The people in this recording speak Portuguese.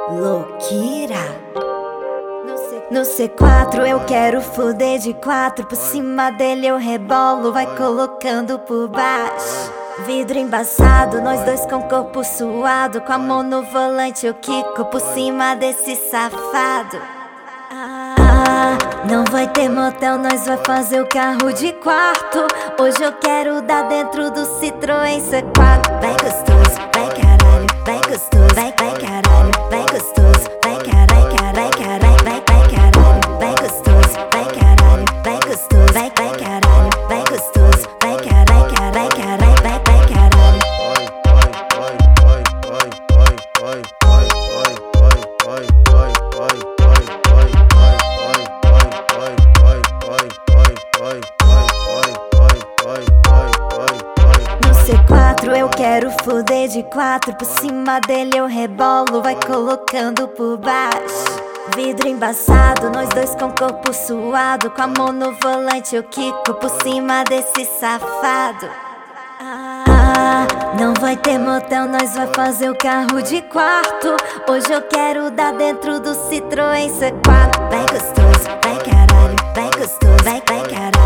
Louqueira. No C4 eu quero foder de quatro. Por cima dele eu rebolo, vai colocando por baixo. Vidro embaçado, nós dois com corpo suado. Com a mão no volante eu quico por cima desse safado. Não vai ter motel, nós vai fazer o carro de quarto. Hoje eu quero dar dentro do Citroën C4. Vai gostoso, vai caralho, vai gostoso, vai caralho, vai gostoso, vai caralho, vai caralho, vai caralho, vai gostoso, vai caralho, vai gostoso, vai caralho, vai gostoso, vai caralho, vai caralho, vai caralho. No C4 eu quero foder de quatro. Por cima dele eu rebolo, vai colocando por baixo. Vidro embaçado, nós dois com corpo suado. Com a mão no volante eu quico por cima desse safado. Não vai ter motel, nós vai fazer o carro de quarto. Hoje eu quero dar dentro do Citroën C4. Vai gostoso, vai caralho, vai gostoso, vai caralho.